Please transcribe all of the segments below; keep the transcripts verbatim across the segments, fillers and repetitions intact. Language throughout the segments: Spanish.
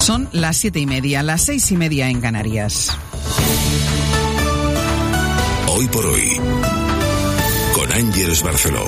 Son las siete y media, las seis y media en Canarias. Hoy por hoy, con Ángeles Barceló.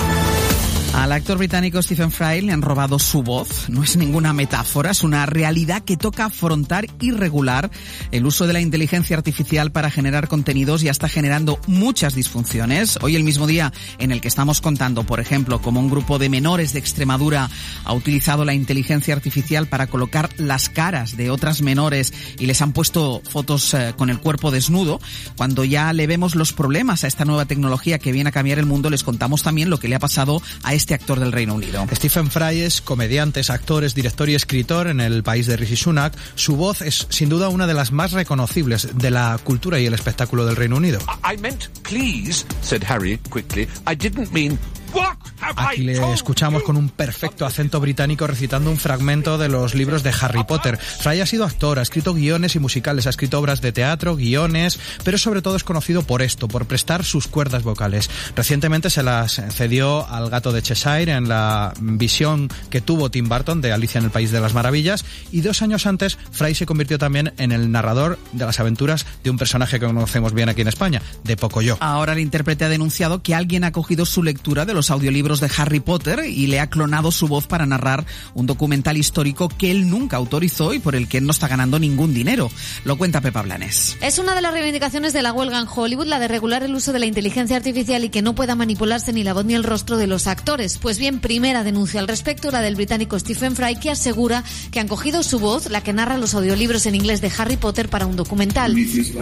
Al actor británico Stephen Fry le han robado su voz. No es ninguna metáfora, es una realidad que toca afrontar y regular el uso de la inteligencia artificial para generar contenidos y hasta generando muchas disfunciones. Hoy, el mismo día en el que estamos contando, por ejemplo, cómo un grupo de menores de Extremadura ha utilizado la inteligencia artificial para colocar las caras de otras menores y les han puesto fotos eh, con el cuerpo desnudo. Cuando ya le vemos los problemas a esta nueva tecnología que viene a cambiar el mundo, les contamos también lo que le ha pasado a este actor del Reino Unido. Stephen Fry es comediante, es actor, es director y escritor en el país de Rishi Sunak. Su voz es sin duda una de las más reconocibles de la cultura y el espectáculo del Reino Unido. I meant please, said Harry quickly. I didn't mean what. Aquí le escuchamos con un perfecto acento británico recitando un fragmento de los libros de Harry Potter. Fry ha sido actor, ha escrito guiones y musicales, ha escrito obras de teatro, guiones, pero sobre todo es conocido por esto, por prestar sus cuerdas vocales. Recientemente se las cedió al gato de Cheshire en la visión que tuvo Tim Burton de Alicia en el País de las Maravillas, y dos años antes Fry se convirtió también en el narrador de las aventuras de un personaje que conocemos bien aquí en España, de Pocoyo. Ahora el intérprete ha denunciado que alguien ha cogido su lectura de los audiolibros de Harry Potter y le ha clonado su voz para narrar un documental histórico que él nunca autorizó y por el que él no está ganando ningún dinero. Lo cuenta Pepa Blanes. Es una de las reivindicaciones de la huelga en Hollywood, la de regular el uso de la inteligencia artificial y que no pueda manipularse ni la voz ni el rostro de los actores. Pues bien, primera denuncia al respecto, la del británico Stephen Fry, que asegura que han cogido su voz, la que narra los audiolibros en inglés de Harry Potter, para un documental.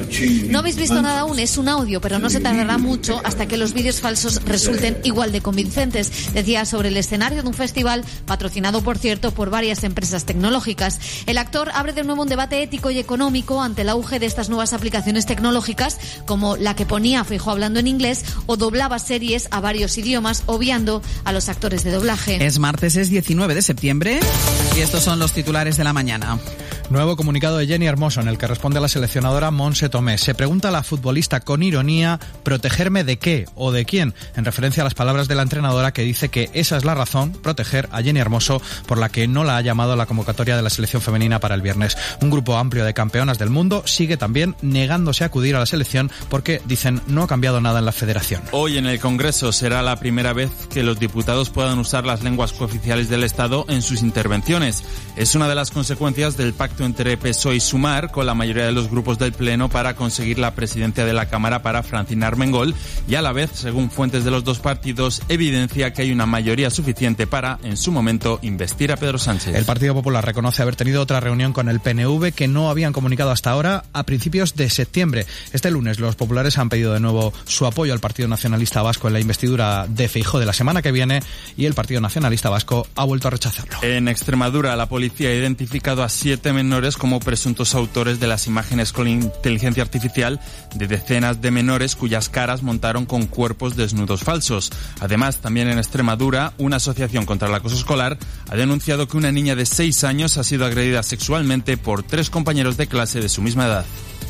No habéis visto nada aún, es un audio, pero no se tardará mucho hasta que los vídeos falsos resulten igual de convincentes. Decía sobre el escenario de un festival, patrocinado por cierto por varias empresas tecnológicas. El actor abre de nuevo un debate ético y económico ante el auge de estas nuevas aplicaciones tecnológicas, como la que ponía a Feijóo hablando en inglés o doblaba series a varios idiomas, obviando a los actores de doblaje. Es martes, es diecinueve de septiembre y estos son los titulares de la mañana. Nuevo comunicado de Jenny Hermoso en el que responde a la seleccionadora Montse Tomé. Se pregunta a la futbolista con ironía, ¿protegerme de qué o de quién? En referencia a las palabras de la entrenadora, que dice que esa es la razón, proteger a Jenny Hermoso, por la que no la ha llamado a la convocatoria de la selección femenina para el viernes. Un grupo amplio de campeonas del mundo sigue también negándose a acudir a la selección porque, dicen, no ha cambiado nada en la federación. Hoy en el Congreso será la primera vez que los diputados puedan usar las lenguas cooficiales del Estado en sus intervenciones. Es una de las consecuencias del pacto entre P S O E y Sumar con la mayoría de los grupos del Pleno para conseguir la presidencia de la Cámara para Francina Armengol, y a la vez, según fuentes de los dos partidos, evidencia que hay una mayoría suficiente para, en su momento, investir a Pedro Sánchez. El Partido Popular reconoce haber tenido otra reunión con el P N V que no habían comunicado hasta ahora, a principios de septiembre. Este lunes los populares han pedido de nuevo su apoyo al Partido Nacionalista Vasco en la investidura de Feijóo de la semana que viene, y el Partido Nacionalista Vasco ha vuelto a rechazarlo. En Extremadura, la policía ha identificado a siete menores como presuntos autores de las imágenes con inteligencia artificial de decenas de menores cuyas caras montaron con cuerpos desnudos falsos. Además, también en Extremadura, una asociación contra el acoso escolar ha denunciado que una niña de seis años ha sido agredida sexualmente por tres compañeros de clase de su misma edad.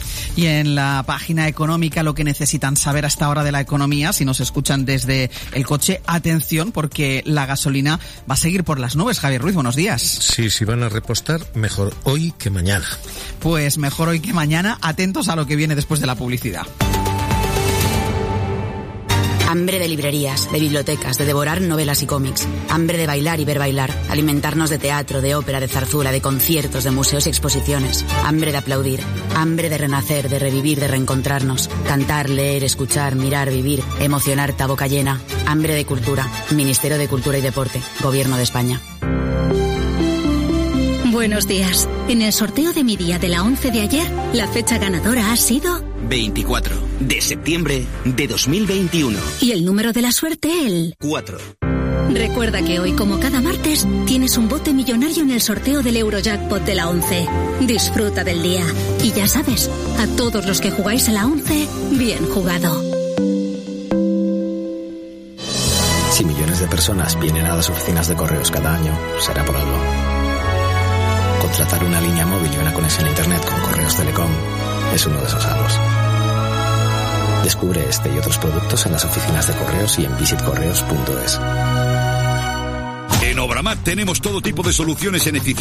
Y en la página económica, lo que necesitan saber hasta ahora de la economía, si nos escuchan desde el coche, atención, porque la gasolina va a seguir por las nubes. Javier Ruiz, buenos días. Sí, si van a repostar, mejor hoy que mañana. Pues mejor hoy que mañana, atentos a lo que viene después de la publicidad. Hambre de librerías, de bibliotecas, de devorar novelas y cómics. Hambre de bailar y ver bailar. Alimentarnos de teatro, de ópera, de zarzuela, de conciertos, de museos y exposiciones. Hambre de aplaudir. Hambre de renacer, de revivir, de reencontrarnos. Cantar, leer, escuchar, mirar, vivir. Emocionarte a boca llena. Hambre de cultura. Ministerio de Cultura y Deporte. Gobierno de España. Buenos días. En el sorteo de mi día de la once de ayer, la fecha ganadora ha sido veinticuatro de septiembre de dos mil veintiuno. Y el número de la suerte, el cuatro. Recuerda que hoy, como cada martes, tienes un bote millonario en el sorteo del Eurojackpot de la once. Disfruta del día. Y ya sabes, a todos los que jugáis a la once, bien jugado. Si millones de personas vienen a las oficinas de correos cada año, será por algo. Contratar una línea móvil y una conexión a internet con Correos Telecom es uno de esos algos. Descubre este y otros productos en las oficinas de correos y en visit correos punto es. En Obramat tenemos todo tipo de soluciones en eficiencia